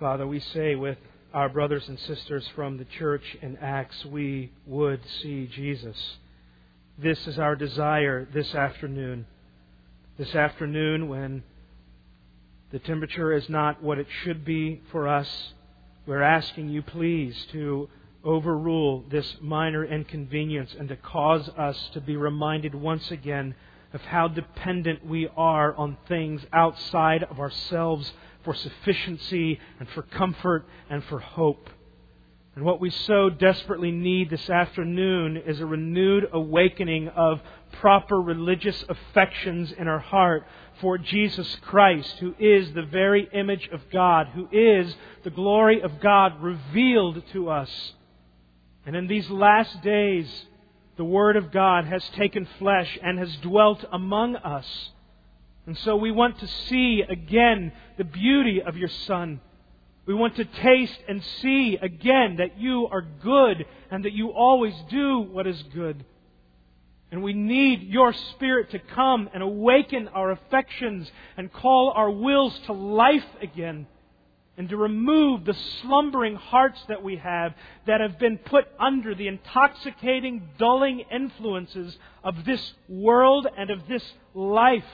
Father, we say with our brothers and sisters from the church in Acts, we would see Jesus. This is our desire this afternoon. This afternoon, when the temperature is not what it should be for us, we're asking you, please, to overrule this minor inconvenience and to cause us to be reminded once again of how dependent we are on things outside of ourselves for sufficiency and for comfort and for hope. And what we so desperately need this afternoon is a renewed awakening of proper religious affections in our heart for Jesus Christ, who is the very image of God, who is the glory of God revealed to us. And in these last days, the Word of God has taken flesh and has dwelt among us. And so we want to see again the beauty of your Son. We want to taste and see again that you are good and that you always do what is good. And we need your Spirit to come and awaken our affections and call our wills to life again, and to remove the slumbering hearts that we have that have been put under the intoxicating, dulling influences of this world and of this life.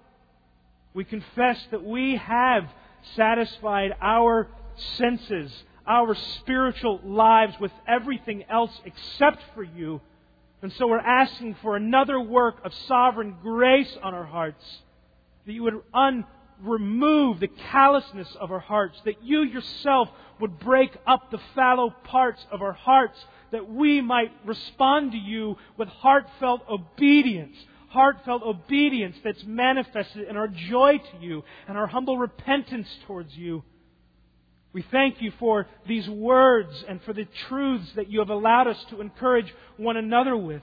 We confess that we have satisfied our senses, our spiritual lives with everything else except for you. And so we're asking for another work of sovereign grace on our hearts, that you would remove the callousness of our hearts, that you yourself would break up the fallow parts of our hearts, that we might respond to you with heartfelt obedience that's manifested in our joy to you and our humble repentance towards you. We thank you for these words and for the truths that you have allowed us to encourage one another with.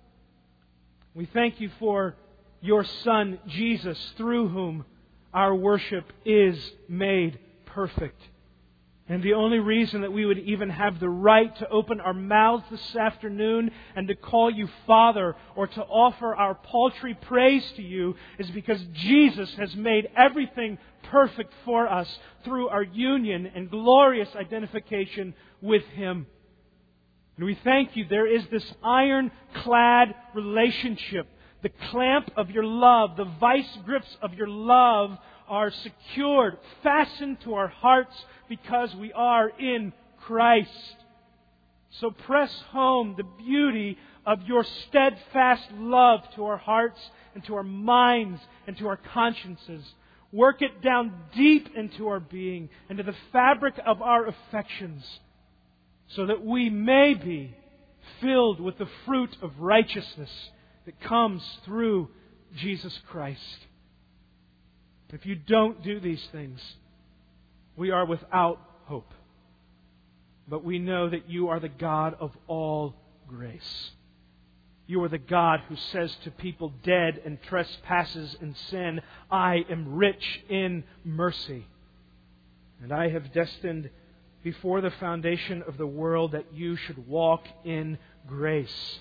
We thank you for your Son, Jesus, through whom our worship is made perfect. And the only reason that we would even have the right to open our mouths this afternoon and to call you Father or to offer our paltry praise to you is because Jesus has made everything perfect for us through our union and glorious identification with Him. And we thank you, there is this ironclad relationship. The clamp of your love, the vice grips of your love are secured, fastened to our hearts because we are in Christ. So press home the beauty of your steadfast love to our hearts and to our minds and to our consciences. Work it down deep into our being, into the fabric of our affections, so that we may be filled with the fruit of righteousness that comes through Jesus Christ. If you don't do these things, we are without hope. But we know that you are the God of all grace. You are the God who says to people dead in trespasses and sin, I am rich in mercy. And I have destined before the foundation of the world that you should walk in grace.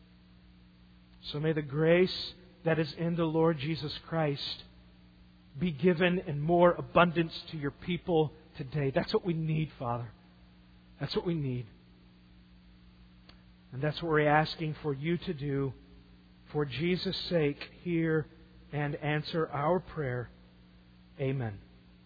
So may the grace that is in the Lord Jesus Christ be given in more abundance to your people today. That's what we need, Father. That's what we need. And that's what we're asking for you to do. For Jesus' sake, hear and answer our prayer. Amen.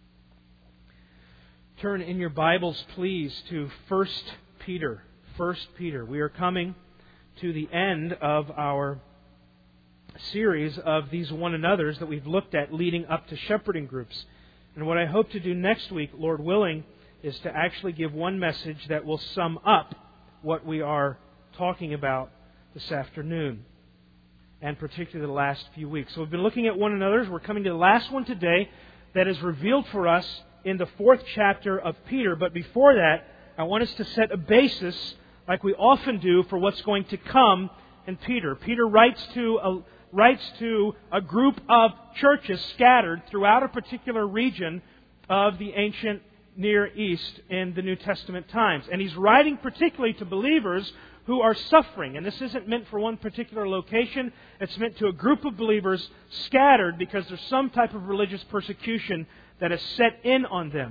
Turn in your Bibles, please, to 1 Peter. 1 Peter. We are coming to the end of our series of these one another's that we've looked at leading up to shepherding groups. And what I hope to do next week, Lord willing, is to actually give one message that will sum up what we are talking about this afternoon, and particularly the last few weeks. So we've been looking at one another's. We're coming to the last one today that is revealed for us in the 4th chapter of Peter. But before that, I want us to set a basis, like we often do, for what's going to come in Peter. Peter writes to a group of churches scattered throughout a particular region of the ancient Near East in the New Testament times. And he's writing particularly to believers who are suffering. And this isn't meant for one particular location. It's meant to a group of believers scattered because there's some type of religious persecution that is set in on them.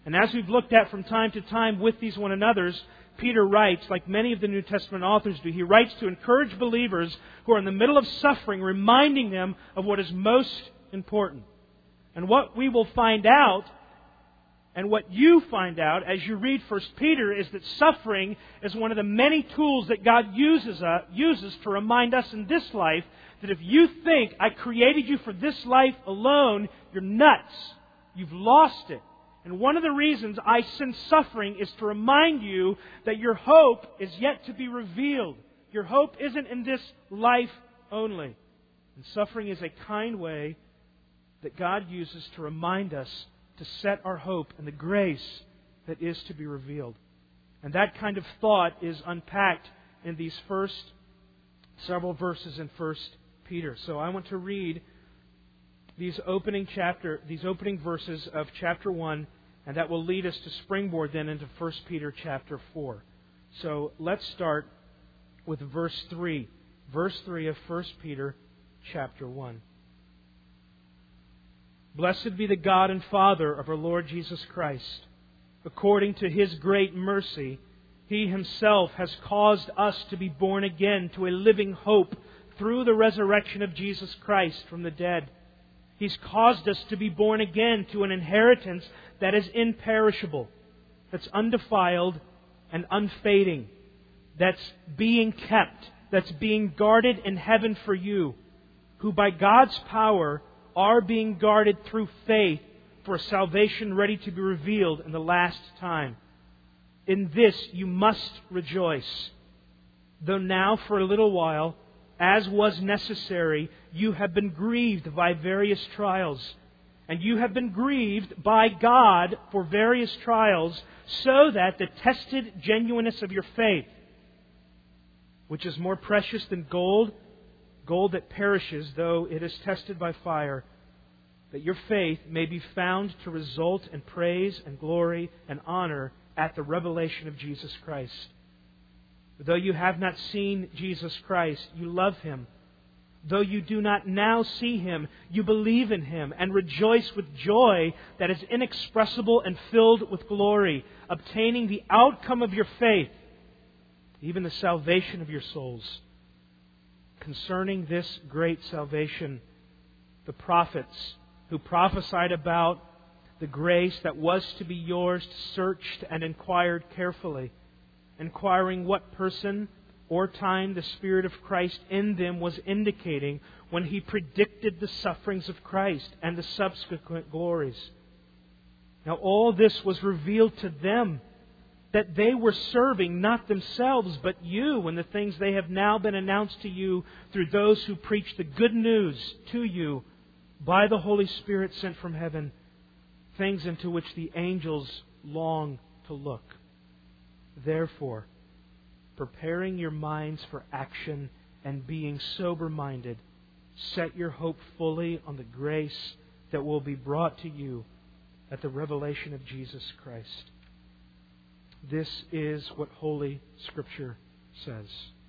And as we've looked at from time to time with these one another's, Peter writes, like many of the New Testament authors do, he writes to encourage believers who are in the middle of suffering, reminding them of what is most important. And what we will find out, and what you find out as you read 1 Peter, is that suffering is one of the many tools that God uses to remind us in this life that if you think, I created you for this life alone, you're nuts. You've lost it. And one of the reasons I send suffering is to remind you that your hope is yet to be revealed. Your hope isn't in this life only. And suffering is a kind way that God uses to remind us to set our hope in the grace that is to be revealed. And that kind of thought is unpacked in these first several verses in 1 Peter. So I want to read these opening verses of chapter 1, and that will lead us to springboard then into 1 Peter chapter 4. So let's start with verse 3. Verse 3 of 1 Peter chapter 1. Blessed be the God and Father of our Lord Jesus Christ. According to His great mercy, He Himself has caused us to be born again to a living hope through the resurrection of Jesus Christ from the dead. He's caused us to be born again to an inheritance that is imperishable, that's undefiled and unfading, that's being kept, that's being guarded in heaven for you, who by God's power are being guarded through faith for a salvation ready to be revealed in the last time. In this you must rejoice, though now for a little while, as was necessary, you have been grieved by various trials. And you have been grieved by God for various trials, so that the tested genuineness of your faith, which is more precious than gold that perishes, though it is tested by fire, that your faith may be found to result in praise and glory and honor at the revelation of Jesus Christ. Though you have not seen Jesus Christ, you love Him. Though you do not now see Him, you believe in Him and rejoice with joy that is inexpressible and filled with glory, obtaining the outcome of your faith, even the salvation of your souls. Concerning this great salvation, the prophets who prophesied about the grace that was to be yours searched and inquired carefully, inquiring what person or time the Spirit of Christ in them was indicating when He predicted the sufferings of Christ and the subsequent glories. Now all this was revealed to them, that they were serving not themselves but you in the things they have now been announced to you through those who preach the good news to you by the Holy Spirit sent from heaven, things into which the angels long to look. Therefore, preparing your minds for action and being sober-minded, set your hope fully on the grace that will be brought to you at the revelation of Jesus Christ. This is what Holy Scripture says.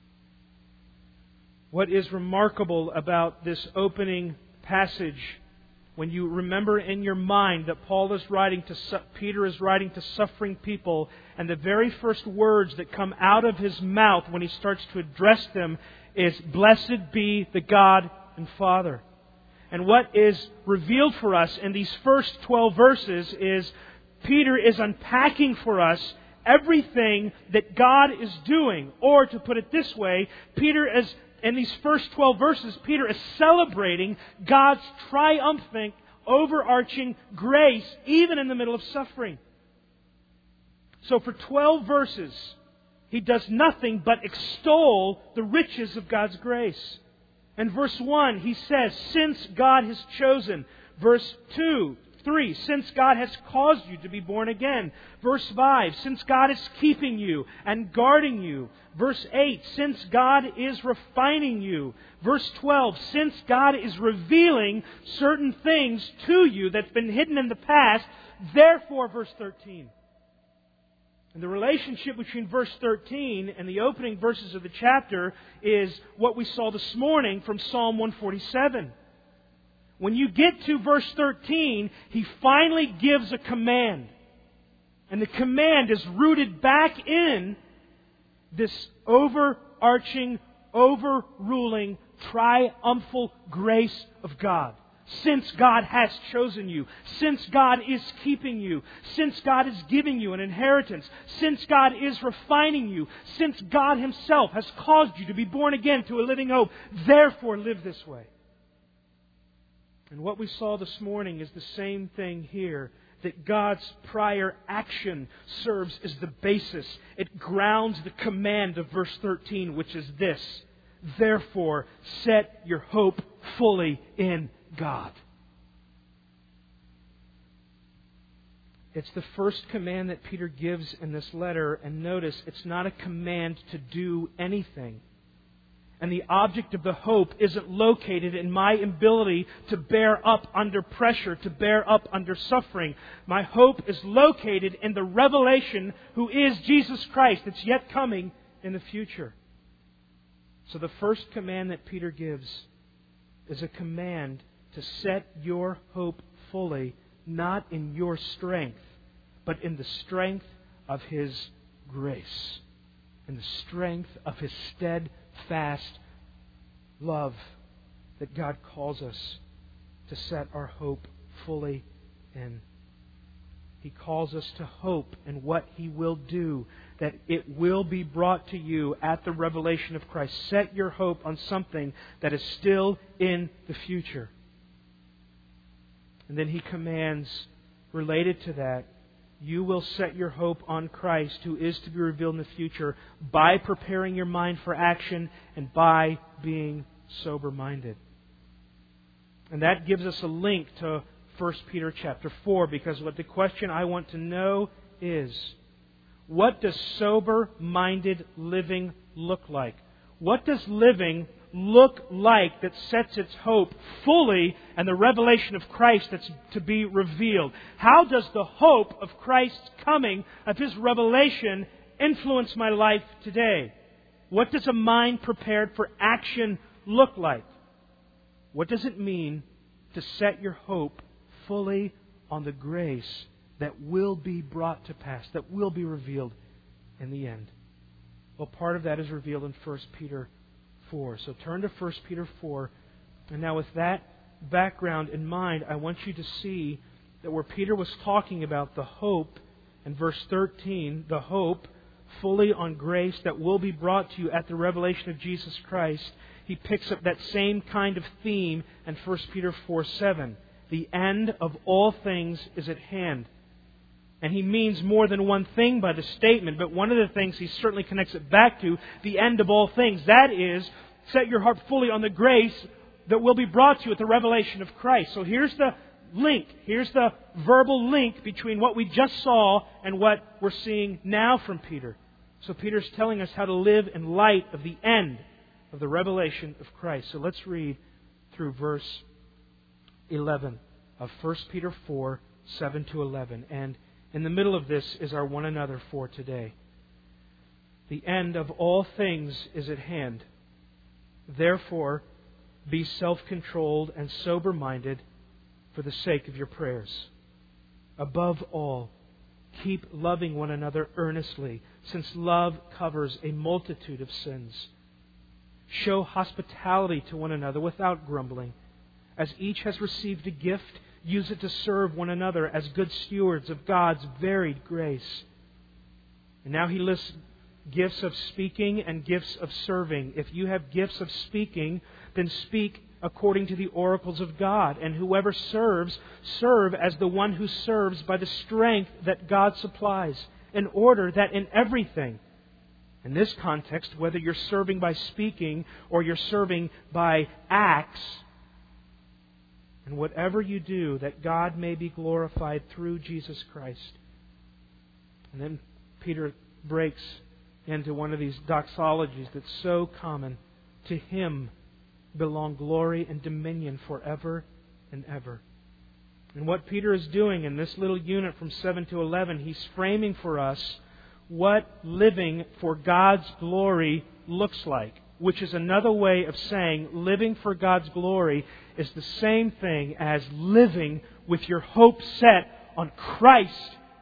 What is remarkable about this opening passage, when you remember in your mind that Peter is writing to suffering people, and the very first words that come out of his mouth when he starts to address them is, "Blessed be the God and Father." And what is revealed for us in these first 12 verses is Peter is unpacking for us everything that God is doing. Or to put it this way, in these first 12 verses, Peter is celebrating God's triumphant, overarching grace, even in the middle of suffering. So for 12 verses, he does nothing but extol the riches of God's grace. In verse 1, he says, since God has chosen. Verse 2, 3, since God has caused you to be born again. Verse 5, since God is keeping you and guarding you. Verse 8, since God is refining you. Verse 12, since God is revealing certain things to you that's been hidden in the past. Therefore, verse 13. And the relationship between verse 13 and the opening verses of the chapter is what we saw this morning from Psalm 147. When you get to verse 13, he finally gives a command. And the command is rooted back in this overarching, overruling, triumphal grace of God. Since God has chosen you, since God is keeping you, since God is giving you an inheritance, since God is refining you, since God Himself has caused you to be born again to a living hope, therefore live this way. And what we saw this morning is the same thing here, that God's prior action serves as the basis. It grounds the command of verse 13, which is this: therefore, set your hope fully in God. It's the first command that Peter gives in this letter, and notice it's not a command to do anything. And the object of the hope isn't located in my ability to bear up under pressure, to bear up under suffering. My hope is located in the revelation who is Jesus Christ that's yet coming in the future. So the first command that Peter gives is a command to set your hope fully, not in your strength, but in the strength of His grace, in the strength of His steadfast love that God calls us to set our hope fully in. He calls us to hope in what He will do, that it will be brought to you at the revelation of Christ. Set your hope on something that is still in the future. And then He commands, related to that, you will set your hope on Christ, who is to be revealed in the future, by preparing your mind for action and by being sober-minded. And that gives us a link to 1 Peter chapter 4, because what the question I want to know is, what does sober-minded living look like? What does living look like that sets its hope fully in the revelation of Christ that's to be revealed? How does the hope of Christ's coming, of His revelation, influence my life today? What does a mind prepared for action look like? What does it mean to set your hope fully on the grace that will be brought to pass, that will be revealed in the end? Well, part of that is revealed in 1 Peter 4. So turn to 1 Peter 4. And now with that background in mind, I want you to see that where Peter was talking about the hope in verse 13, the hope fully on grace that will be brought to you at the revelation of Jesus Christ, he picks up that same kind of theme in 1 Peter 4:7. The end of all things is at hand. And he means more than one thing by the statement, but one of the things he certainly connects it back to, the end of all things. That is, set your heart fully on the grace that will be brought to you at the revelation of Christ. So here's the link. Here's the verbal link between what we just saw and what we're seeing now from Peter. So Peter's telling us how to live in light of the end of the revelation of Christ. So let's read through verse 11 of 1 Peter 4, 7 to 11. And in the middle of this is our one another for today. The end of all things is at hand. Therefore, be self-controlled and sober-minded for the sake of your prayers. Above all, keep loving one another earnestly, since love covers a multitude of sins. Show hospitality to one another without grumbling. As each has received a gift, use it to serve one another as good stewards of God's varied grace. And now he lists gifts of speaking and gifts of serving. If you have gifts of speaking, then speak according to the oracles of God. And whoever serves, serve as the one who serves by the strength that God supplies, in order that in everything, in this context, whether you're serving by speaking or you're serving by acts, and whatever you do, that God may be glorified through Jesus Christ. And then Peter breaks into one of these doxologies that's so common. To Him belong glory and dominion forever and ever. And what Peter is doing in this little unit from 7 to 11, he's framing for us what living for God's glory looks like, which is another way of saying living for God's glory is the same thing as living with your hope set on Christ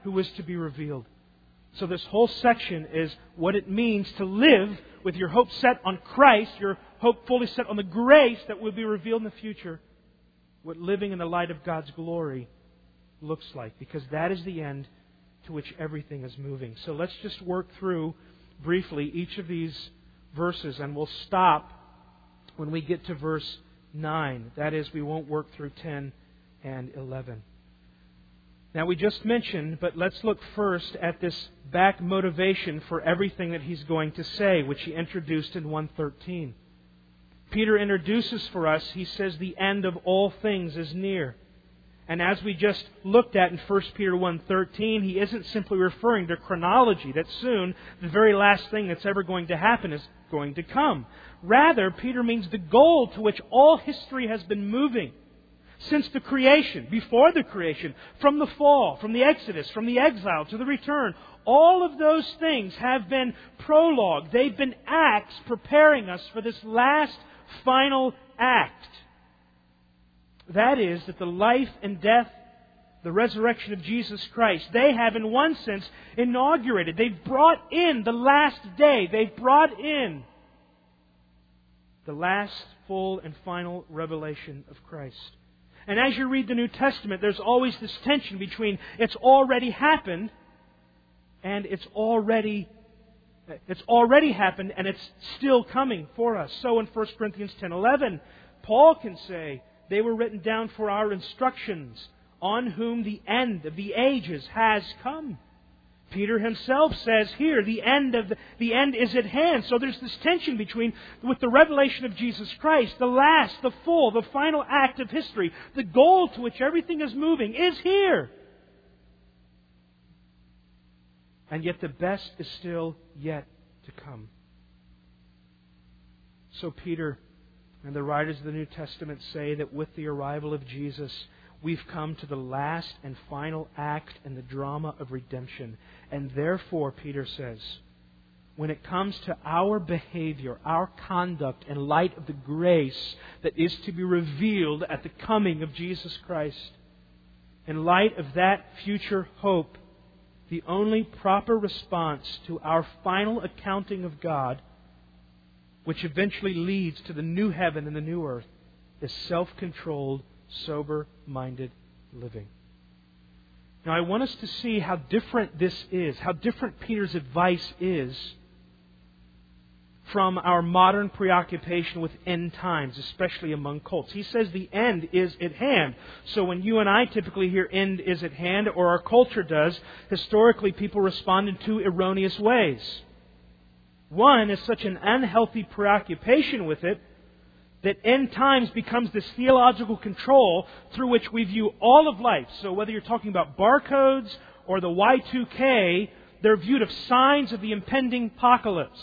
who is to be revealed. So this whole section is what it means to live with your hope set on Christ, your hope fully set on the grace that will be revealed in the future, what living in the light of God's glory looks like, because that is the end to which everything is moving. So let's just work through briefly each of these verses, and we'll stop when we get to verse 9. That is, we won't work through 10 and 11. Now, we just mentioned, but let's look first at this back motivation for everything that he's going to say, which he introduced in 1:13. Peter introduces for us, he says, the end of all things is near. And as we just looked at in 1 Peter 1:13, he isn't simply referring to chronology, that soon the very last thing that's ever going to happen is going to come. Rather, Peter means the goal to which all history has been moving since the creation, before the creation, from the fall, from the Exodus, from the exile to the return. All of those things have been prologue. They've been acts preparing us for this last final act. That is, that the life and death, the resurrection of Jesus Christ, they have in one sense inaugurated. They've brought in the last day. They've brought in the last full and final revelation of Christ. And as you read the New Testament, there's always this tension between it's already happened and it's already happened and it's still coming for us. So in 1 Corinthians 10:11, Paul can say, they were written down for our instructions, on whom the end of the ages has come. Peter himself says here, the end is at hand. So there's this tension with the revelation of Jesus Christ, the last, the full, the final act of history, the goal to which everything is moving is here. And yet the best is still yet to come. So Peter and the writers of the New Testament say that with the arrival of Jesus, we've come to the last and final act in the drama of redemption. And therefore, Peter says, when it comes to our behavior, our conduct in light of the grace that is to be revealed at the coming of Jesus Christ, in light of that future hope, the only proper response to our final accounting of God, which eventually leads to the new heaven and the new earth, is self-controlled, sober-minded living. Now, I want us to see how different this is, how different Peter's advice is from our modern preoccupation with end times, especially among cults. He says the end is at hand. So when you and I typically hear end is at hand, or our culture does, historically people respond in two erroneous ways. One is such an unhealthy preoccupation with it that end times becomes this theological control through which we view all of life. So whether you're talking about barcodes or the Y2K, they're viewed as signs of the impending apocalypse.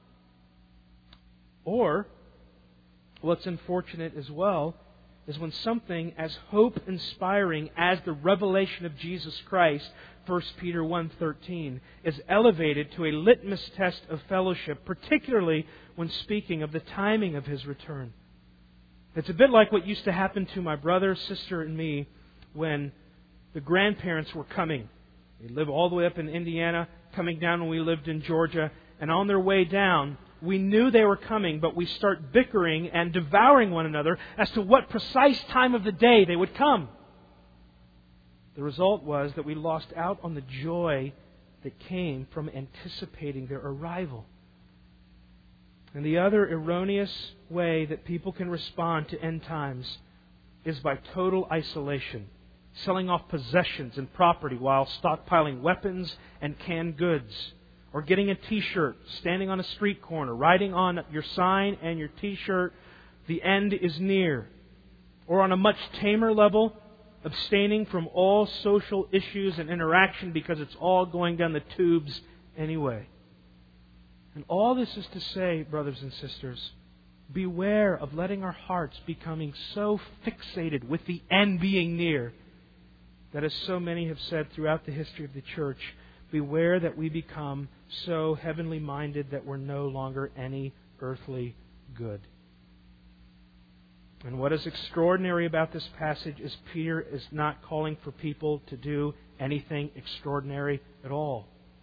Or, what's unfortunate as well, is when something as hope-inspiring as the revelation of Jesus Christ, 1 Peter 1:13, is elevated to a litmus test of fellowship, particularly when speaking of the timing of His return. It's a bit like what used to happen to my brother, sister, and me when the grandparents were coming. They live all the way up in Indiana, coming down when we lived in Georgia, and on their way down, we knew they were coming, but we start bickering and devouring one another as to what precise time of the day they would come. The result was that we lost out on the joy that came from anticipating their arrival. And the other erroneous way that people can respond to end times is by total isolation, selling off possessions and property while stockpiling weapons and canned goods, or getting a T-shirt, standing on a street corner, writing on your sign and your T-shirt, "The end is near." Or on a much tamer level, abstaining from all social issues and interaction because it's all going down the tubes anyway. And all this is to say, brothers and sisters, beware of letting our hearts becoming so fixated with the end being near that, as so many have said throughout the history of the church, beware that we become so heavenly minded that we're no longer any earthly good. And what is extraordinary about this passage is Peter is not calling for people to do anything extraordinary at all.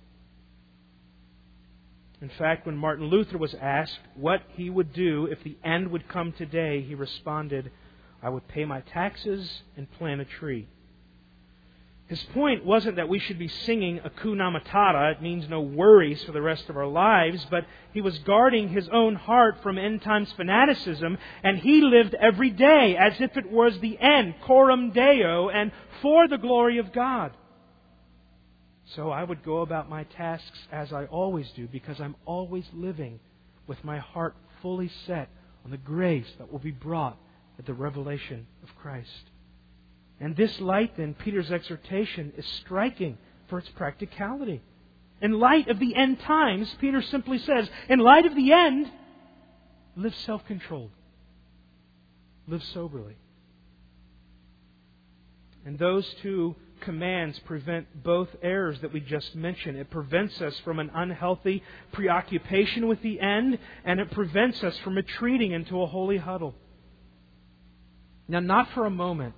In fact, when Martin Luther was asked what he would do if the end would come today, he responded, "I would pay my taxes and plant a tree." His point wasn't that we should be singing Hakuna Matata, it means no worries for the rest of our lives, but he was guarding his own heart from end times fanaticism, and he lived every day as if it was the end, coram Deo, and for the glory of God. So I would go about my tasks as I always do, because I'm always living with my heart fully set on the grace that will be brought at the revelation of Christ. And this light, then, Peter's exhortation is striking for its practicality. In light of the end times, Peter simply says, in light of the end, live self-controlled. Live soberly. And those two commands prevent both errors that we just mentioned. It prevents us from an unhealthy preoccupation with the end, and it prevents us from retreating into a holy huddle. Now, not for a moment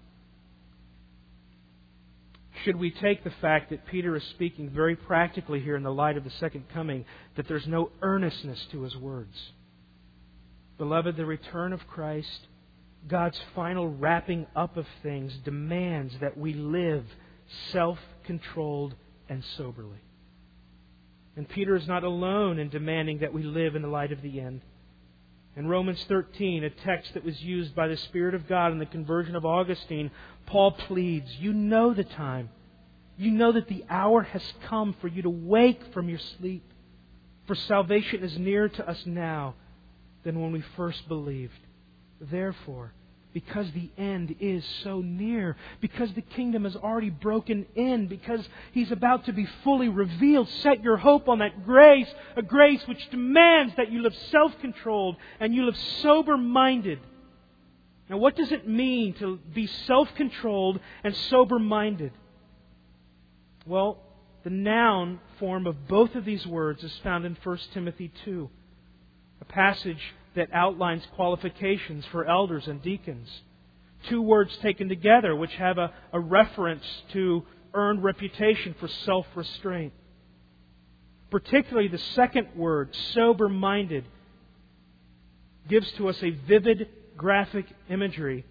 should we take the fact that Peter is speaking very practically here in the light of the second coming, that there's no earnestness to his words. Beloved, the return of Christ, God's final wrapping up of things, demands that we live self-controlled and soberly. And Peter is not alone in demanding that we live in the light of the end. In Romans 13, a text that was used by the Spirit of God in the conversion of Augustine, Paul pleads, you know the time. You know that the hour has come for you to wake from your sleep. For salvation is nearer to us now than when we first believed. Therefore, because the end is so near, because the kingdom has already broken in, because He's about to be fully revealed, set your hope on that grace, a grace which demands that you live self-controlled and you live sober-minded. Now, what does it mean to be self-controlled and sober-minded? Well, the noun form of both of these words is found in 1 Timothy 2, a passage that outlines qualifications for elders and deacons. Two words taken together which have a reference to earned reputation for self-restraint. Particularly the second word, sober-minded, gives to us a vivid graphic imagery.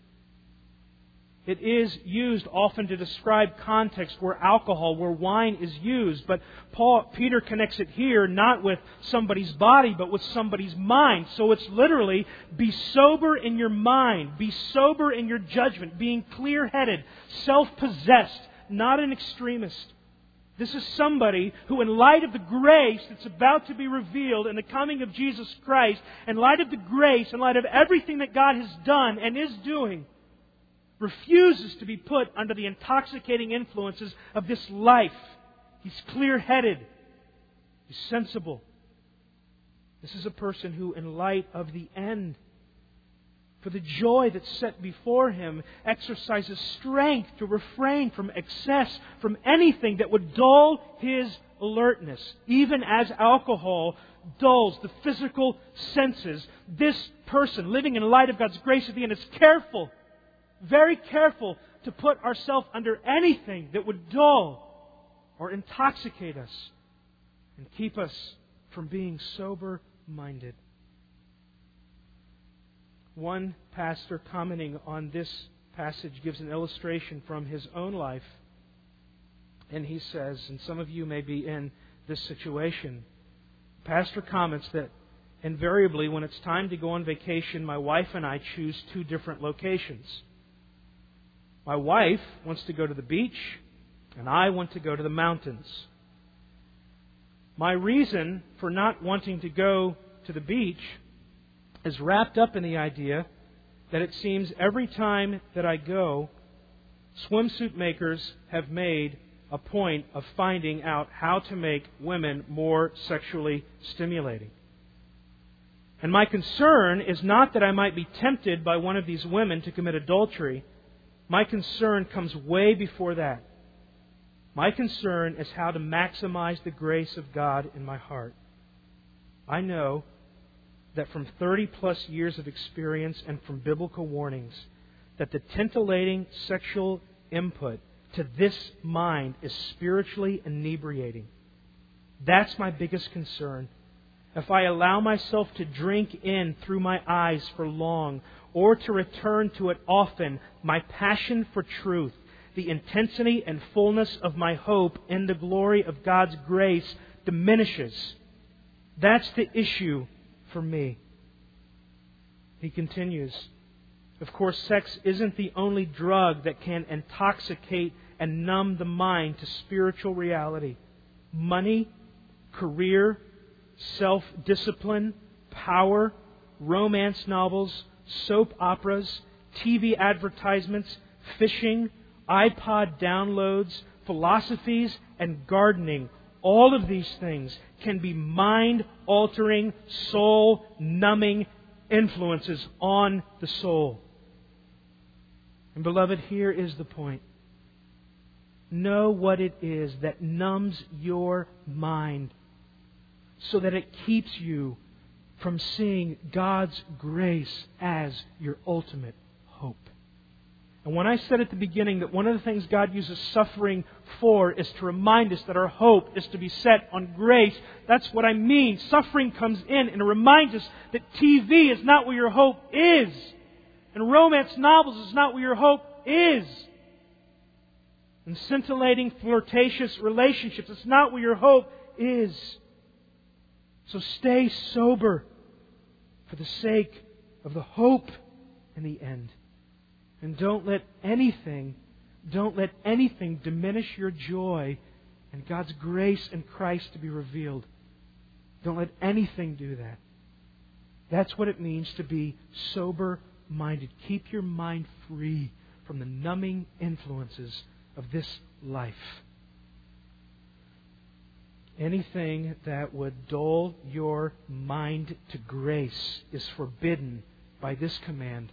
It is used often to describe context where alcohol, where wine is used. But Peter connects it here not with somebody's body, but with somebody's mind. So it's literally, be sober in your mind. Be sober in your judgment. Being clear-headed, self-possessed, not an extremist. This is somebody who, in light of the grace that's about to be revealed in the coming of Jesus Christ, in light of the grace, in light of everything that God has done and is doing, refuses to be put under the intoxicating influences of this life. He's clear-headed. He's sensible. This is a person who, in light of the end, for the joy that's set before him, exercises strength to refrain from excess, from anything that would dull his alertness. Even as alcohol dulls the physical senses, this person, living in light of God's grace at the end, is careful, very careful to put ourselves under anything that would dull or intoxicate us and keep us from being sober-minded. One pastor commenting on this passage gives an illustration from his own life. And he says, and some of you may be in this situation, pastor comments that invariably when it's time to go on vacation, my wife and I choose two different locations. My wife wants to go to the beach, and I want to go to the mountains. My reason for not wanting to go to the beach is wrapped up in the idea that it seems every time that I go, swimsuit makers have made a point of finding out how to make women more sexually stimulating. And my concern is not that I might be tempted by one of these women to commit adultery. My concern comes way before that. My concern is how to maximize the grace of God in my heart. I know that from 30 plus years of experience and from biblical warnings, that the titillating sexual input to this mind is spiritually inebriating. That's my biggest concern. If I allow myself to drink in through my eyes for long, or to return to it often, my passion for truth, the intensity and fullness of my hope in the glory of God's grace diminishes. That's the issue for me. He continues, of course, sex isn't the only drug that can intoxicate and numb the mind to spiritual reality. Money, career, self-discipline, power, romance novels, soap operas, TV advertisements, fishing, iPod downloads, philosophies, and gardening. All of these things can be mind-altering, soul-numbing influences on the soul. And beloved, here is the point. Know what it is that numbs your mind so that it keeps you from seeing God's grace as your ultimate hope. And when I said at the beginning that one of the things God uses suffering for is to remind us that our hope is to be set on grace, that's what I mean. Suffering comes in and it reminds us that TV is not where your hope is. And romance novels is not where your hope is. And scintillating, flirtatious relationships, it's not where your hope is. So stay sober for the sake of the hope in the end. And don't let anything diminish your joy and God's grace in Christ to be revealed. Don't let anything do that. That's what it means to be sober-minded. Keep your mind free from the numbing influences of this life. Anything that would dull your mind to grace is forbidden by this command.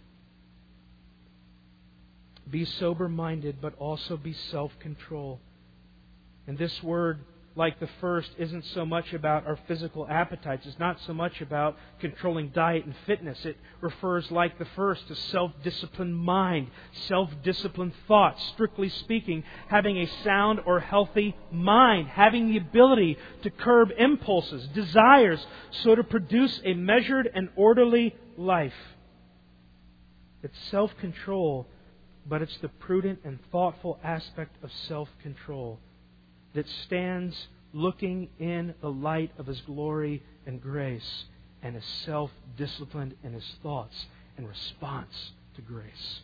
Be sober-minded, but also be self-control. And this word, like the first, isn't so much about our physical appetites. It's not so much about controlling diet and fitness. It refers, like the first, to self-disciplined mind, self-disciplined thoughts. Strictly speaking, having a sound or healthy mind, having the ability to curb impulses, desires, so to produce a measured and orderly life. It's self-control, but it's the prudent and thoughtful aspect of self-control that stands looking in the light of His glory and grace and is self-disciplined in his thoughts in response to grace.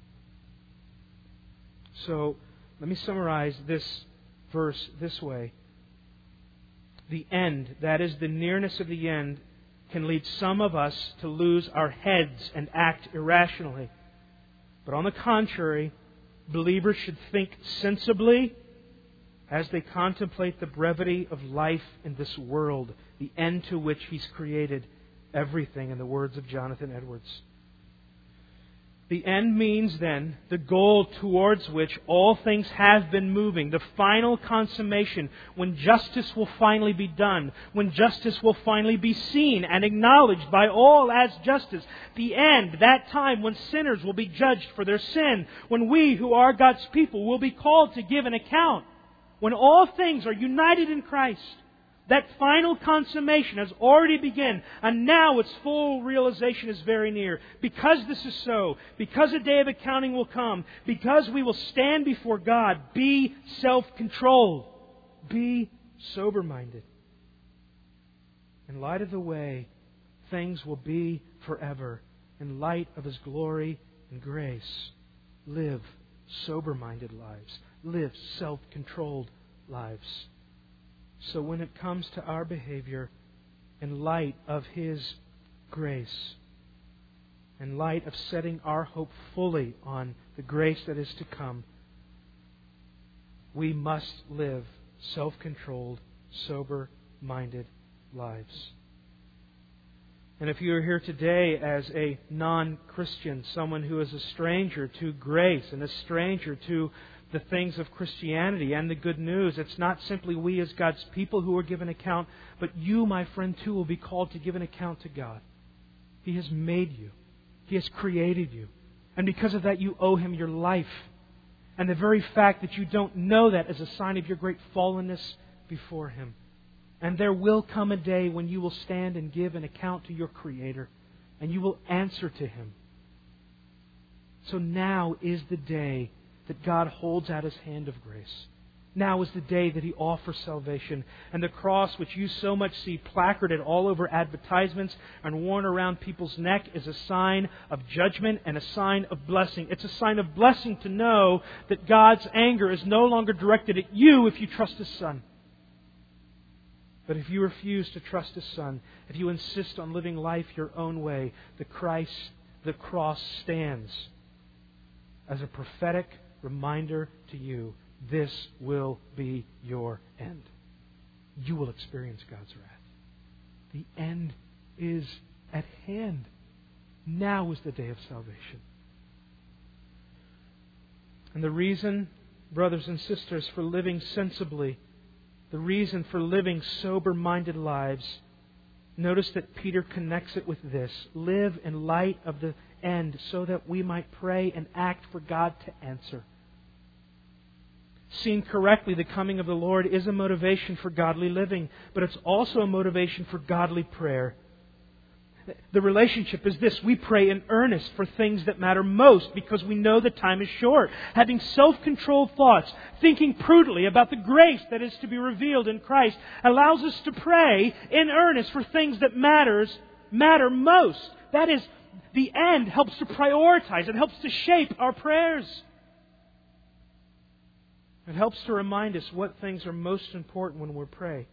So, let me summarize this verse this way. The end, that is the nearness of the end, can lead some of us to lose our heads and act irrationally. But on the contrary, believers should think sensibly as they contemplate the brevity of life in this world, the end to which He's created everything, in the words of Jonathan Edwards. The end means then the goal towards which all things have been moving, the final consummation, when justice will finally be done, when justice will finally be seen and acknowledged by all as justice. The end, that time when sinners will be judged for their sin, when we who are God's people will be called to give an account, when all things are united in Christ. That final consummation has already begun, and now its full realization is very near. Because this is so, because a day of accounting will come, because we will stand before God, be self-controlled. Be sober-minded. In light of the way things will be forever, in light of His glory and grace, live sober-minded lives. Live self-controlled lives. So when it comes to our behavior, in light of His grace, in light of setting our hope fully on the grace that is to come, we must live self-controlled, sober-minded lives. And if you are here today as a non-Christian, someone who is a stranger to grace and a stranger to the things of Christianity and the good news, it's not simply we as God's people who are given account, but you, my friend, too, will be called to give an account to God. He has made you. He has created you. And because of that, you owe Him your life. And the very fact that you don't know that is a sign of your great fallenness before Him. And there will come a day when you will stand and give an account to your Creator. And you will answer to Him. So now is the day that God holds out His hand of grace. Now is the day that He offers salvation. And the cross, which you so much see placarded all over advertisements and worn around people's neck, is a sign of judgment and a sign of blessing. It's a sign of blessing to know that God's anger is no longer directed at you if you trust His Son. But if you refuse to trust His Son, if you insist on living life your own way, the cross stands as a prophetic reminder to you. This will be your end. You will experience God's wrath. The end is at hand. Now is the day of salvation. And the reason, brothers and sisters, for living sensibly, the reason for living sober-minded lives, notice that Peter connects it with this. Live in light of the end so that we might pray and act for God to answer. Seen correctly, the coming of the Lord is a motivation for godly living, but it's also a motivation for godly prayer. The relationship is this: we pray in earnest for things that matter most because we know the time is short. Having self-controlled thoughts, thinking prudently about the grace that is to be revealed in Christ, allows us to pray in earnest for things that matter most. That is, the end helps to prioritize. It helps to shape our prayers. It helps to remind us what things are most important when we pray.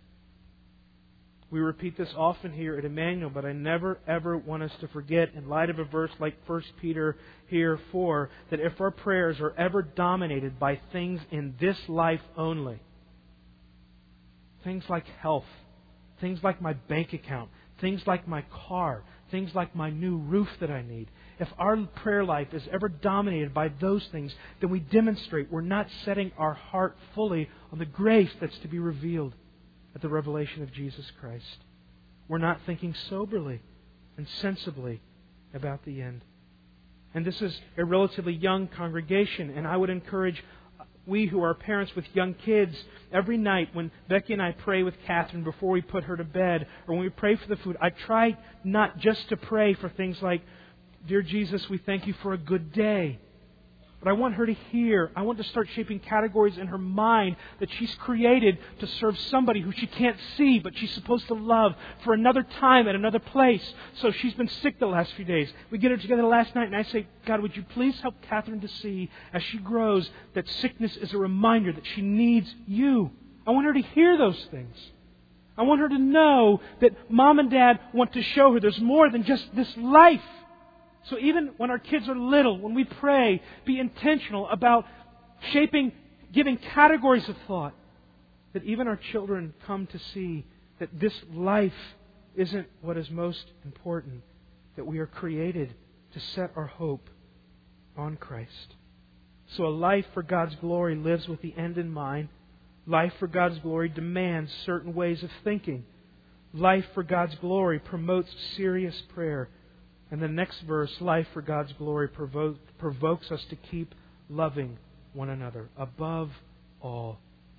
We repeat this often here at Emmanuel, but I never ever want us to forget, in light of a verse like 1 Peter here 4, that if our prayers are ever dominated by things in this life only, things like health, things like my bank account, things like my car, things like my new roof that I need, if our prayer life is ever dominated by those things, then we demonstrate we're not setting our heart fully on the grace that's to be revealed at the revelation of Jesus Christ. We're not thinking soberly and sensibly about the end. And this is a relatively young congregation, and I would encourage we who are parents with young kids, every night when Becky and I pray with Catherine before we put her to bed, or when we pray for the food, I try not just to pray for things like, Dear Jesus, we thank You for a good day. But I want her to hear. I want to start shaping categories in her mind that she's created to serve somebody who she can't see, but she's supposed to love for another time at another place. So she's been sick the last few days. We get her together last night and I say, God, would You please help Catherine to see, as she grows, that sickness is a reminder that she needs You. I want her to hear those things. I want her to know that Mom and Dad want to show her there's more than just this life. So even when our kids are little, when we pray, be intentional about giving categories of thought, that even our children come to see that this life isn't what is most important, that we are created to set our hope on Christ. So a life for God's glory lives with the end in mind. Life for God's glory demands certain ways of thinking. Life for God's glory promotes serious prayer. And the next verse, life for God's glory, provokes us to keep loving one another. Above all,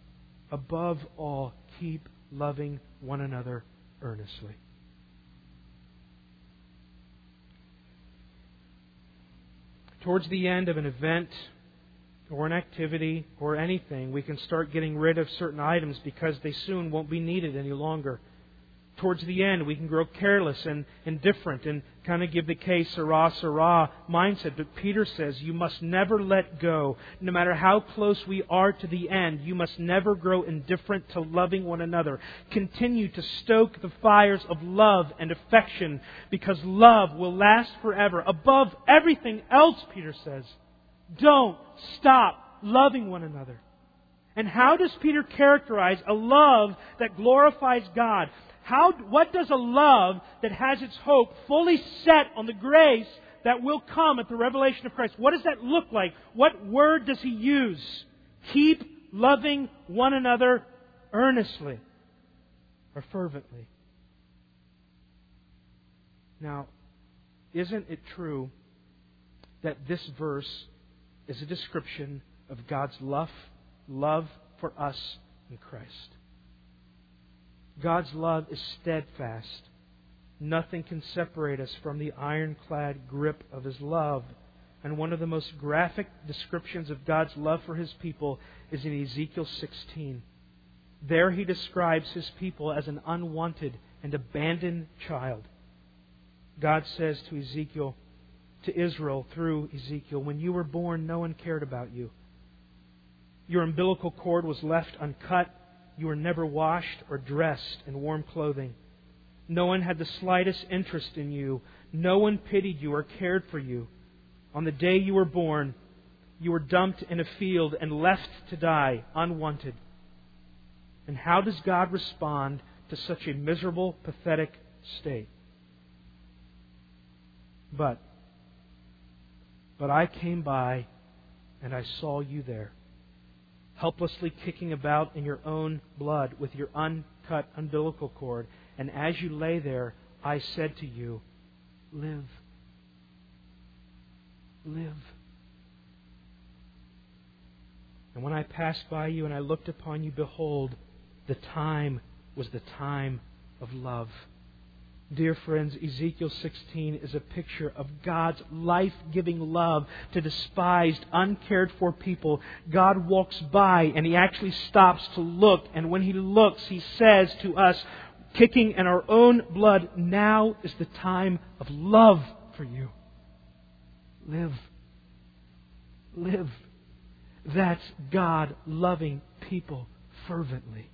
keep loving one another earnestly. Towards the end of an event or an activity or anything, we can start getting rid of certain items because they soon won't be needed any longer. Towards the end, we can grow careless and indifferent and kind of give the case sarah mindset. But Peter says you must never let go. No matter how close we are to the end, you must never grow indifferent to loving one another. Continue to stoke the fires of love and affection, because love will last forever. Above everything else, Peter says, don't stop loving one another. And how does Peter characterize a love that glorifies God? What does a love that has its hope fully set on the grace that will come at the revelation of Christ, what does that look like? What word does he use? Keep loving one another earnestly or fervently. Now, isn't it true that this verse is a description of God's love for us in Christ? God's love is steadfast. Nothing can separate us from the ironclad grip of His love. And one of the most graphic descriptions of God's love for His people is in Ezekiel 16. There He describes His people as an unwanted and abandoned child. God says to Ezekiel, to Israel through Ezekiel, when you were born, no one cared about you. Your umbilical cord was left uncut. You were never washed or dressed in warm clothing. No one had the slightest interest in you. No one pitied you or cared for you. On the day you were born, you were dumped in a field and left to die, unwanted. And how does God respond to such a miserable, pathetic state? But I came by and I saw you there, helplessly kicking about in your own blood with your uncut umbilical cord. And as you lay there, I said to you, live. Live. And when I passed by you and I looked upon you, behold, the time was the time of love. Dear friends, Ezekiel 16 is a picture of God's life-giving love to despised, uncared-for people. God walks by and He actually stops to look. And when He looks, He says to us, kicking in our own blood, now is the time of love for you. Live. Live. That's God loving people fervently.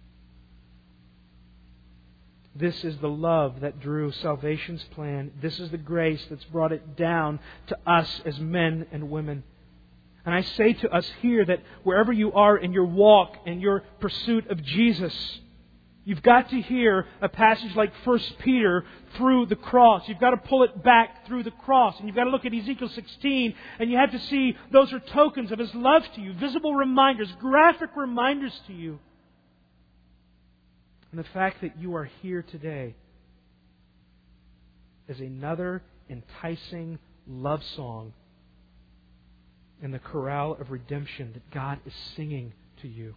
This is the love that drew salvation's plan. This is the grace that's brought it down to us as men and women. And I say to us here that wherever you are in your walk and your pursuit of Jesus, you've got to hear a passage like 1 Peter through the cross. You've got to pull it back through the cross. And you've got to look at Ezekiel 16 and you have to see those are tokens of His love to you. Visible reminders, graphic reminders to you. And the fact that you are here today is another enticing love song in the chorale of redemption that God is singing to you.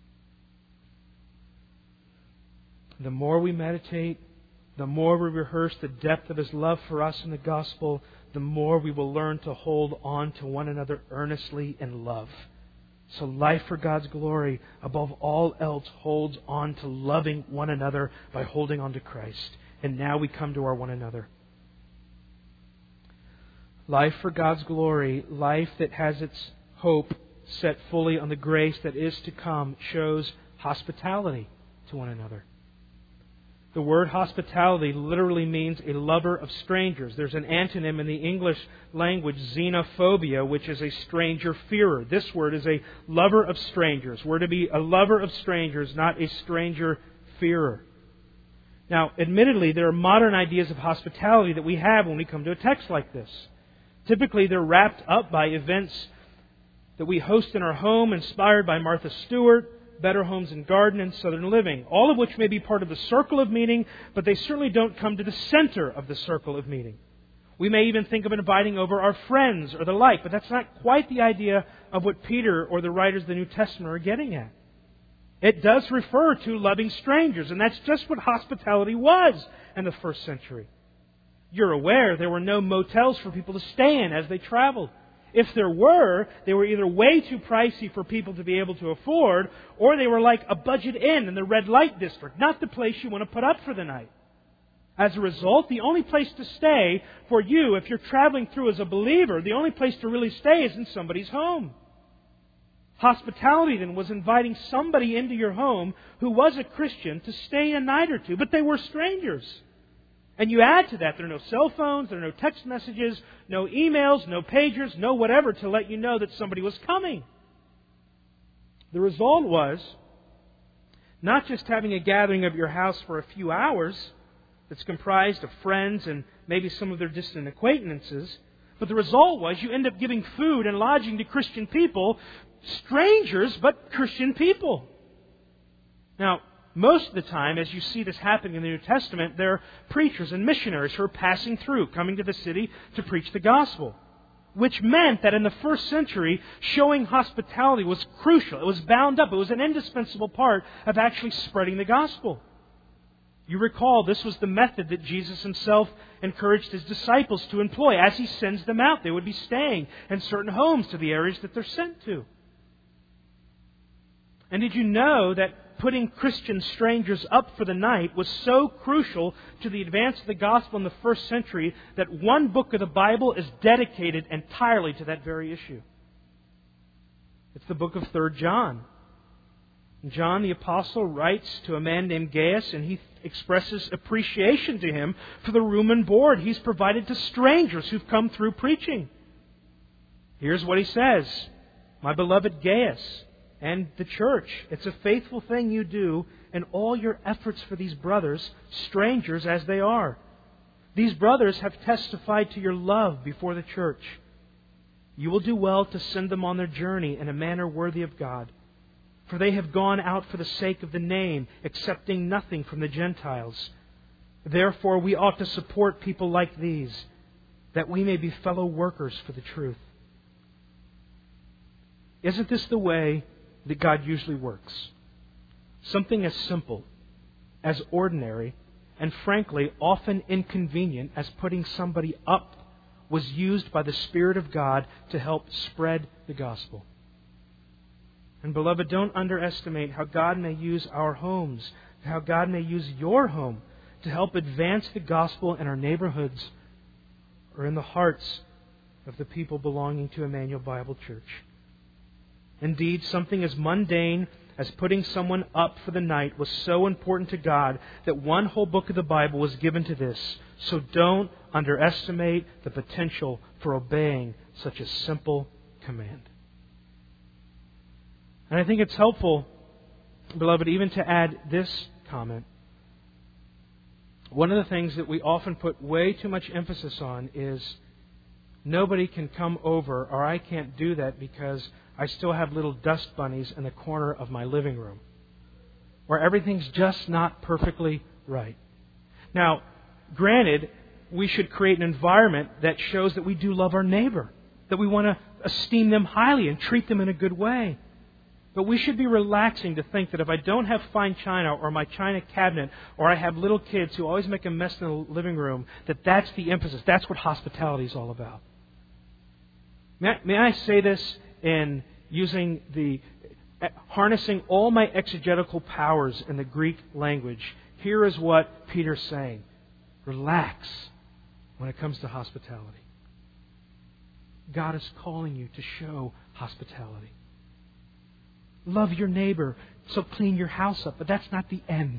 The more we meditate, the more we rehearse the depth of His love for us in the gospel, the more we will learn to hold on to one another earnestly in love. So life for God's glory, above all else, holds on to loving one another by holding on to Christ. And now we come to our one another. Life for God's glory, life that has its hope set fully on the grace that is to come, shows hospitality to one another. The word hospitality literally means a lover of strangers. There's an antonym in the English language, xenophobia, which is a stranger-fearer. This word is a lover of strangers. We're to be a lover of strangers, not a stranger-fearer. Now, admittedly, there are modern ideas of hospitality that we have when we come to a text like this. Typically, they're wrapped up by events that we host in our home, inspired by Martha Stewart, Better Homes and Garden, and Southern Living, all of which may be part of the circle of meaning, but they certainly don't come to the center of the circle of meaning. We may even think of inviting over our friends or the like, but that's not quite the idea of what Peter or the writers of the New Testament are getting at. It does refer to loving strangers, and that's just what hospitality was in the first century. You're aware there were no motels for people to stay in as they traveled. If there were, they were either way too pricey for people to be able to afford, or they were like a budget inn in the red light district, not the place you want to put up for the night. As a result, the only place to stay for you, if you're traveling through as a believer, the only place to really stay is in somebody's home. Hospitality then was inviting somebody into your home who was a Christian to stay a night or two, but they were strangers. And you add to that, there are no cell phones, there are no text messages, no emails, no pagers, no whatever to let you know that somebody was coming. The result was not just having a gathering of your house for a few hours that's comprised of friends and maybe some of their distant acquaintances, but the result was you end up giving food and lodging to Christian people, strangers but Christian people. Now, most of the time, as you see this happening in the New Testament, they're preachers and missionaries who are passing through, coming to the city to preach the gospel. Which meant that in the first century, showing hospitality was crucial. It was bound up. It was an indispensable part of actually spreading the gospel. You recall this was the method that Jesus Himself encouraged His disciples to employ. As He sends them out, they would be staying in certain homes to the areas that they're sent to. And did you know that putting Christian strangers up for the night was so crucial to the advance of the gospel in the first century that one book of the Bible is dedicated entirely to that very issue? It's the book of 3 John. John the Apostle writes to a man named Gaius, and he expresses appreciation to him for the room and board he's provided to strangers who've come through preaching. Here's what he says: "My beloved Gaius and the church, it's a faithful thing you do in all your efforts for these brothers, strangers as they are. These brothers have testified to your love before the church. You will do well to send them on their journey in a manner worthy of God. For they have gone out for the sake of the name, accepting nothing from the Gentiles. Therefore, we ought to support people like these, that we may be fellow workers for the truth." Isn't this the way that God usually works? Something as simple, as ordinary, and frankly often inconvenient as putting somebody up was used by the Spirit of God to help spread the gospel. And beloved, don't underestimate how God may use our homes, how God may use your home to help advance the gospel in our neighborhoods or in the hearts of the people belonging to Emmanuel Bible Church. Indeed, something as mundane as putting someone up for the night was so important to God that one whole book of the Bible was given to this. So don't underestimate the potential for obeying such a simple command. And I think it's helpful, beloved, even to add this comment. One of the things that we often put way too much emphasis on is nobody can come over, or I can't do that because I still have little dust bunnies in the corner of my living room, or everything's just not perfectly right. Now, granted, we should create an environment that shows that we do love our neighbor, that we want to esteem them highly and treat them in a good way. But we should be relaxing to think that if I don't have fine china or my china cabinet, or I have little kids who always make a mess in the living room, that that's the emphasis. That's what hospitality is all about. May I say this in harnessing all my exegetical powers in the Greek language? Here is what Peter's saying. Relax when it comes to hospitality. God is calling you to show hospitality. Love your neighbor, so clean your house up. But that's not the end.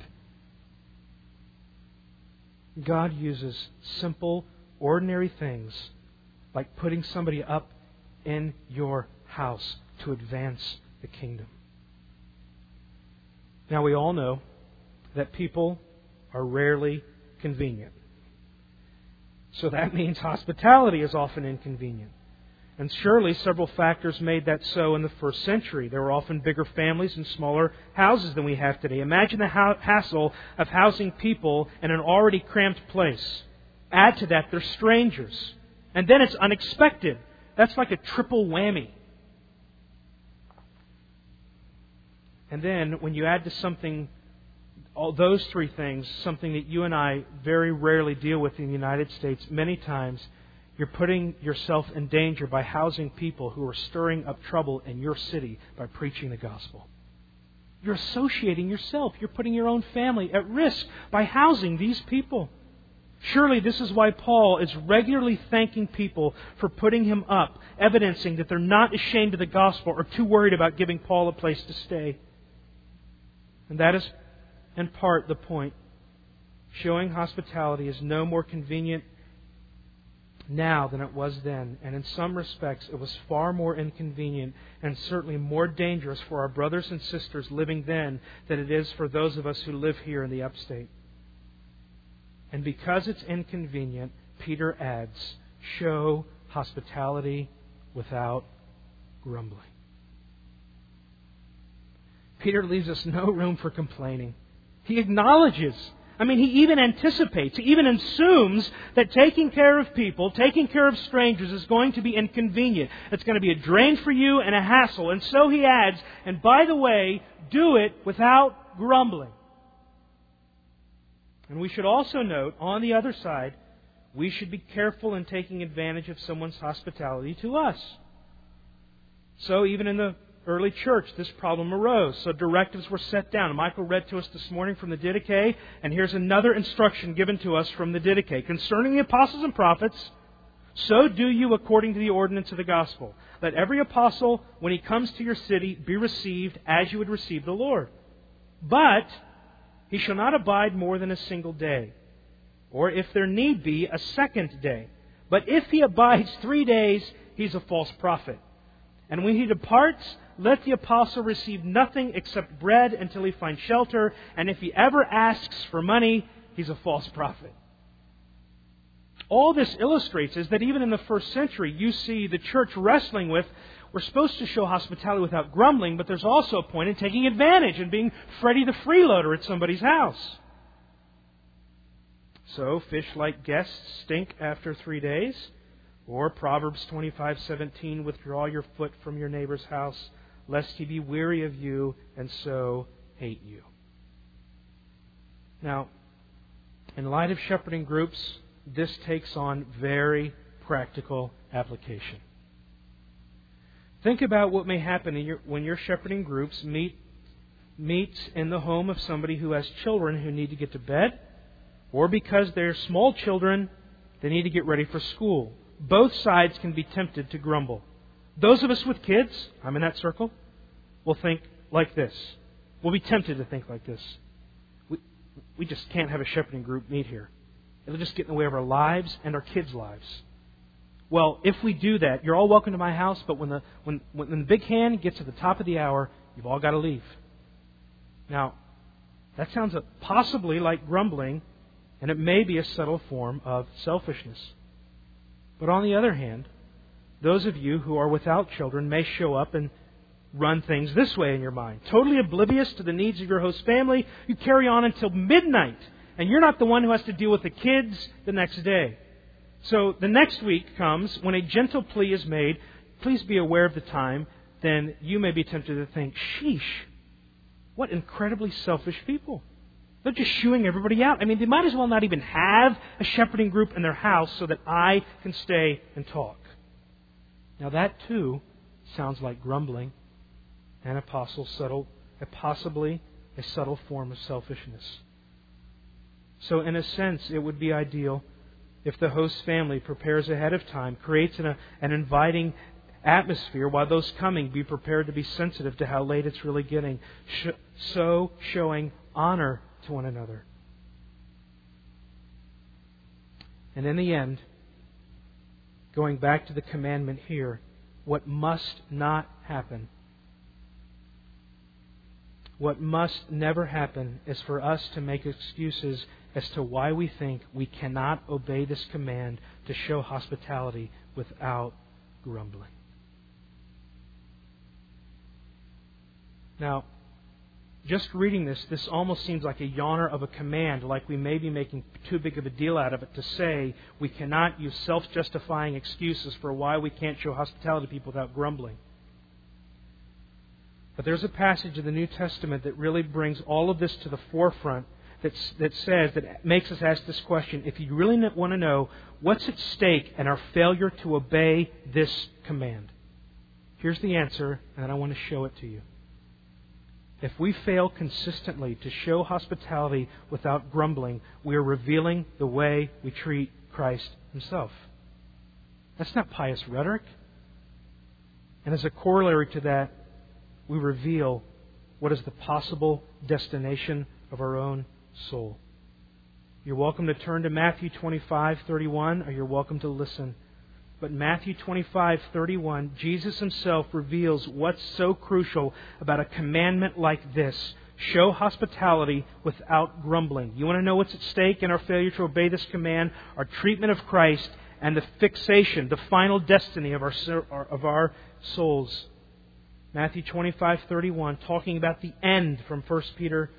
God uses simple, ordinary things like putting somebody up in your house to advance the kingdom. Now, we all know that people are rarely convenient. So that means hospitality is often inconvenient. And surely several factors made that so in the first century. There were often bigger families and smaller houses than we have today. Imagine the hassle of housing people in an already cramped place. Add to that, they're strangers. And then it's unexpected. That's like a triple whammy. And then when you add to something, all those three things, something that you and I very rarely deal with in the United States, many times you're putting yourself in danger by housing people who are stirring up trouble in your city by preaching the gospel. You're associating yourself. You're putting your own family at risk by housing these people. Surely this is why Paul is regularly thanking people for putting him up, evidencing that they're not ashamed of the gospel or too worried about giving Paul a place to stay. And that is, in part, the point. Showing hospitality is no more convenient now than it was then. And in some respects, it was far more inconvenient and certainly more dangerous for our brothers and sisters living then than it is for those of us who live here in the upstate. And because it's inconvenient, Peter adds, show hospitality without grumbling. Peter leaves us no room for complaining. He acknowledges. He even anticipates, he even assumes that taking care of people, taking care of strangers is going to be inconvenient. It's going to be a drain for you and a hassle. And so he adds, and by the way, do it without grumbling. And we should also note, on the other side, we should be careful in taking advantage of someone's hospitality to us. So even in the early church, this problem arose. So directives were set down. Michael read to us this morning from the Didache, and here's another instruction given to us from the Didache. Concerning the apostles and prophets, so do you according to the ordinance of the gospel. Let every apostle, when he comes to your city, be received as you would receive the Lord. But he shall not abide more than a single day, or if there need be, a second day. But if he abides 3 days, he's a false prophet. And when he departs, let the apostle receive nothing except bread until he finds shelter. And if he ever asks for money, he's a false prophet. All this illustrates is that even in the first century, you see the church wrestling with, we're supposed to show hospitality without grumbling, but there's also a point in taking advantage and being Freddie the freeloader at somebody's house. So, fish like guests stink after 3 days. Or Proverbs 25:17, withdraw your foot from your neighbor's house, lest he be weary of you and so hate you. Now, in light of shepherding groups, this takes on very practical application. Think about what may happen when your shepherding groups meet in the home of somebody who has children who need to get to bed, or because they're small children, they need to get ready for school. Both sides can be tempted to grumble. Those of us with kids, I'm in that circle, will think like this. We'll be tempted to think like this. We just can't have a shepherding group meet here. It'll just get in the way of our lives and our kids' lives. Well, if we do that, you're all welcome to my house, but when the big hand gets to the top of the hour, you've all got to leave. Now, that sounds possibly like grumbling, and it may be a subtle form of selfishness. But on the other hand, those of you who are without children may show up and run things this way in your mind. Totally oblivious to the needs of your host family, you carry on until midnight, and you're not the one who has to deal with the kids the next day. So the next week comes when a gentle plea is made, please be aware of the time, then you may be tempted to think, sheesh, what incredibly selfish people. They're just shooing everybody out. They might as well not even have a shepherding group in their house so that I can stay and talk. Now that too sounds like grumbling and possibly a subtle form of selfishness. So in a sense, it would be ideal if the host family prepares ahead of time, creates an inviting atmosphere while those coming be prepared to be sensitive to how late it's really getting, so showing honor to one another. And in the end, going back to the commandment here, what must not happen, what must never happen is for us to make excuses as to why we think we cannot obey this command to show hospitality without grumbling. Now, just reading this almost seems like a yawner of a command, like we may be making too big of a deal out of it to say we cannot use self-justifying excuses for why we can't show hospitality to people without grumbling. But there's a passage in the New Testament that really brings all of this to the forefront that makes us ask this question. If you really want to know what's at stake in our failure to obey this command, here's the answer, and I want to show it to you. If we fail consistently to show hospitality without grumbling, we are revealing the way we treat Christ Himself. That's not pious rhetoric. And as a corollary to that, we reveal what is the possible destination of our own soul. You're welcome to turn to Matthew 25:31, or you're welcome to listen. But Matthew 25:31, Jesus Himself reveals what's so crucial about a commandment like this. Show hospitality without grumbling. You want to know what's at stake in our failure to obey this command? Our treatment of Christ and the fixation, the final destiny of our souls. Matthew 25:31, talking about the end from 1 Peter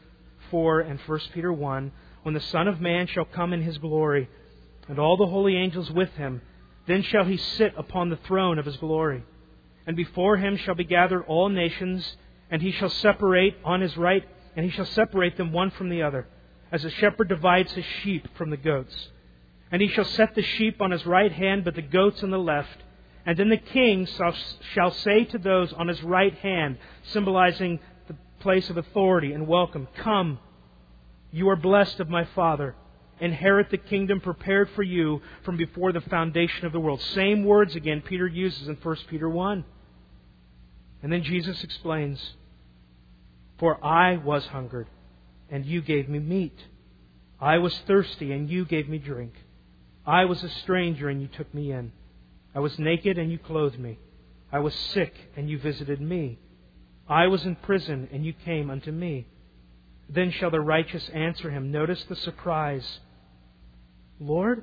4 and 1 Peter 1, when the Son of Man shall come in His glory, and all the holy angels with Him, then shall He sit upon the throne of His glory. And before Him shall be gathered all nations, and He shall separate on His right, and He shall separate them one from the other, as a shepherd divides his sheep from the goats. And He shall set the sheep on His right hand, but the goats on the left. And then the King shall say to those on His right hand, symbolizing the place of authority and welcome, Come, you are blessed of my Father. Inherit the kingdom prepared for you from before the foundation of the world. Same words again Peter uses in 1 Peter 1. And then Jesus explains, For I was hungered, and you gave me meat. I was thirsty, and you gave me drink. I was a stranger, and you took me in. I was naked, and you clothed me. I was sick, and you visited me. I was in prison, and you came unto me. Then shall the righteous answer Him. Notice the surprise. Lord,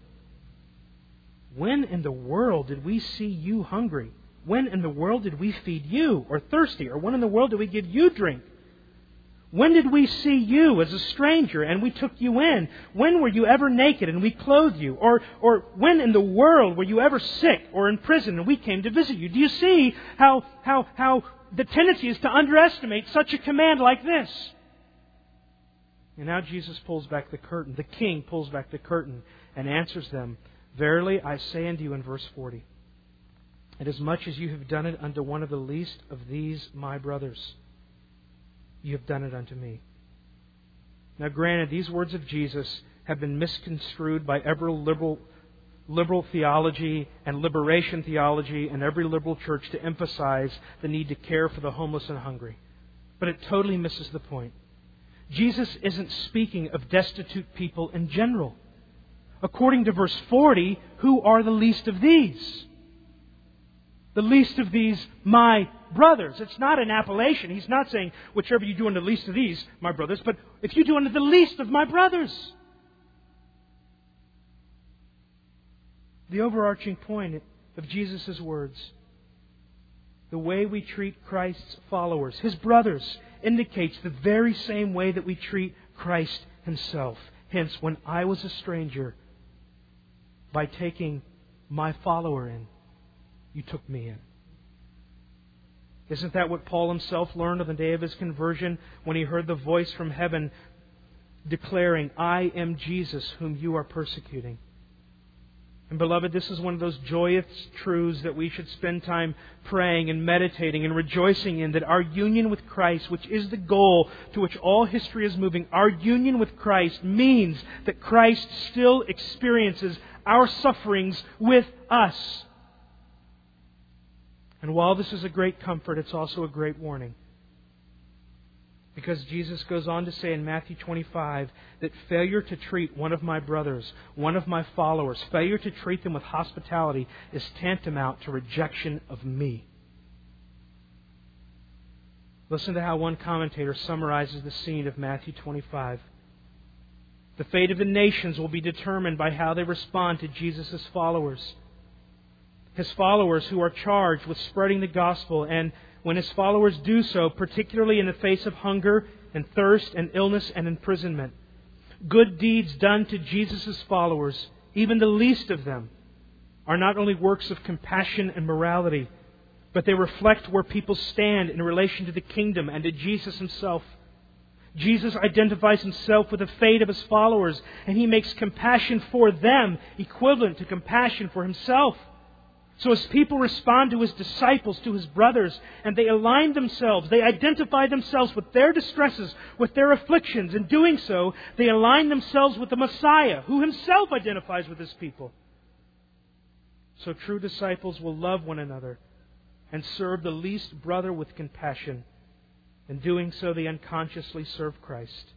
when in the world did we see you hungry? When in the world did we feed you, or thirsty? Or when in the world did we give you drink? When did we see you as a stranger and we took you in? When were you ever naked and we clothed you? Or when in the world were you ever sick or in prison and we came to visit you? Do you see how the tendency is to underestimate such a command like this? And now Jesus pulls back the curtain. The King pulls back the curtain and answers them, Verily I say unto you in verse 40, Inasmuch as you have done it unto one of the least of these my brothers, you have done it unto me. Now granted, these words of Jesus have been misconstrued by every liberal theology and liberation theology and every liberal church to emphasize the need to care for the homeless and hungry. But it totally misses the point. Jesus isn't speaking of destitute people in general. According to verse 40, who are the least of these? The least of these, my brothers. It's not an appellation. He's not saying, whichever you do unto the least of these, my brothers, but if you do unto the least of my brothers. The overarching point of Jesus' words, the way we treat Christ's followers, His brothers, indicates the very same way that we treat Christ Himself. Hence, when I was a stranger, by taking my follower in, you took me in. Isn't that what Paul himself learned on the day of his conversion when he heard the voice from heaven declaring, I am Jesus whom you are persecuting? And beloved, this is one of those joyous truths that we should spend time praying and meditating and rejoicing in, that our union with Christ, which is the goal to which all history is moving, our union with Christ means that Christ still experiences our sufferings with us. And while this is a great comfort, it's also a great warning. Because Jesus goes on to say in Matthew 25 that failure to treat one of my brothers, one of my followers, failure to treat them with hospitality is tantamount to rejection of me. Listen to how one commentator summarizes the scene of Matthew 25. The fate of the nations will be determined by how they respond to Jesus' followers. His followers who are charged with spreading the gospel, and when His followers do so, particularly in the face of hunger and thirst and illness and imprisonment, good deeds done to Jesus' followers, even the least of them, are not only works of compassion and morality, but they reflect where people stand in relation to the kingdom and to Jesus Himself. Jesus identifies Himself with the fate of His followers, and He makes compassion for them equivalent to compassion for Himself. So as people respond to His disciples, to His brothers, and they align themselves, they identify themselves with their distresses, with their afflictions. In doing so, they align themselves with the Messiah, who Himself identifies with His people. So true disciples will love one another and serve the least brother with compassion. In doing so, they unconsciously serve Christ.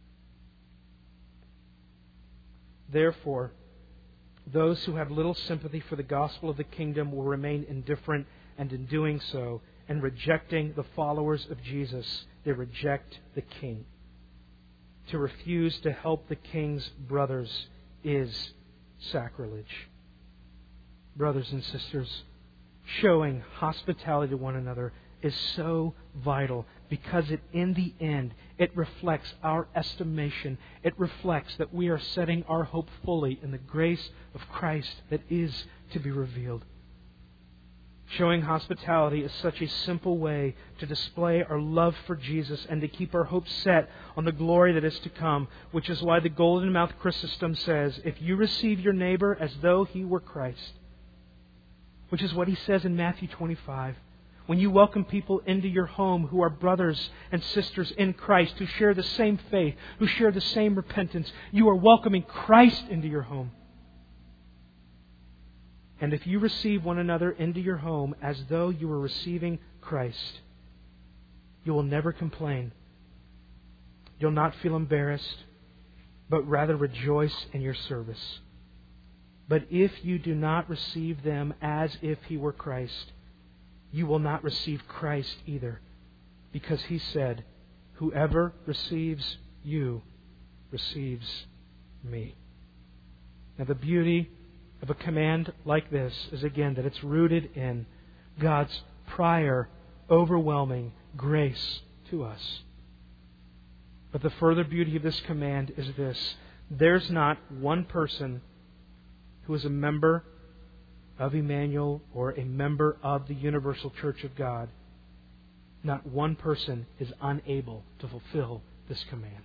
Therefore, those who have little sympathy for the gospel of the kingdom will remain indifferent, and in doing so, and rejecting the followers of Jesus, they reject the King. To refuse to help the King's brothers is sacrilege. Brothers and sisters, showing hospitality to one another is so vital because in the end, it reflects our estimation. It reflects that we are setting our hope fully in the grace of Christ that is to be revealed. Showing hospitality is such a simple way to display our love for Jesus and to keep our hope set on the glory that is to come, which is why the Golden Mouth Chrysostom says, if you receive your neighbor as though he were Christ, which is what he says in Matthew 25, when you welcome people into your home who are brothers and sisters in Christ, who share the same faith, who share the same repentance, you are welcoming Christ into your home. And if you receive one another into your home as though you were receiving Christ, you will never complain. You'll not feel embarrassed, but rather rejoice in your service. But if you do not receive them as if He were Christ, you will not receive Christ either, because He said, whoever receives you receives me. Now the beauty of a command like this is again that it's rooted in God's prior, overwhelming grace to us. But the further beauty of this command is this. There's not one person who is a member of Emmanuel or a member of the Universal Church of God. Not one person is unable to fulfill this command.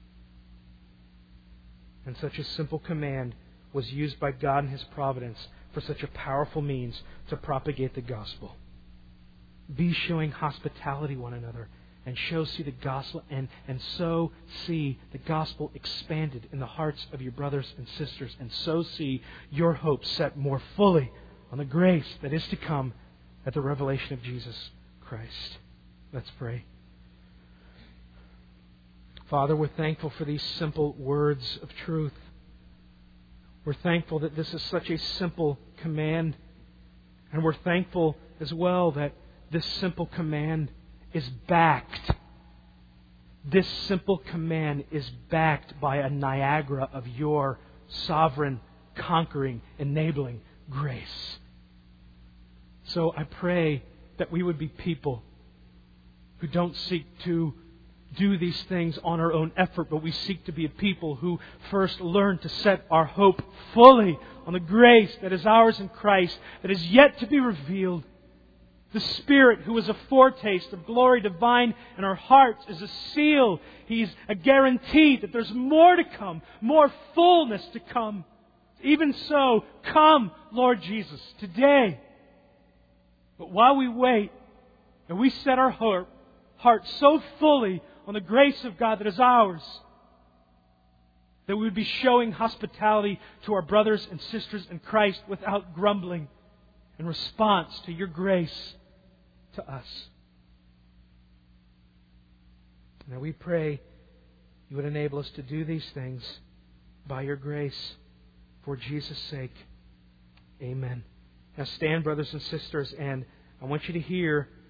And such a simple command was used by God in His providence for such a powerful means to propagate the gospel. Be showing hospitality one another and see the gospel and so see the gospel expanded in the hearts of your brothers and sisters, and so see your hope set more fully on the grace that is to come at the revelation of Jesus Christ. Let's pray. Father, we're thankful for these simple words of truth. We're thankful that this is such a simple command. And we're thankful as well that this simple command is backed. This simple command is backed by a Niagara of your sovereign, conquering, enabling grace. So I pray that we would be people who don't seek to do these things on our own effort, but we seek to be a people who first learn to set our hope fully on the grace that is ours in Christ, that is yet to be revealed. The Spirit, who is a foretaste of glory divine in our hearts, is a seal. He's a guarantee that there's more to come, more fullness to come. Even so, come, Lord Jesus, today. But while we wait and we set our heart so fully on the grace of God that is ours, that we would be showing hospitality to our brothers and sisters in Christ without grumbling, in response to your grace to us. Now we pray you would enable us to do these things by your grace for Jesus' sake. Amen. Now stand, brothers and sisters, and I want you to hear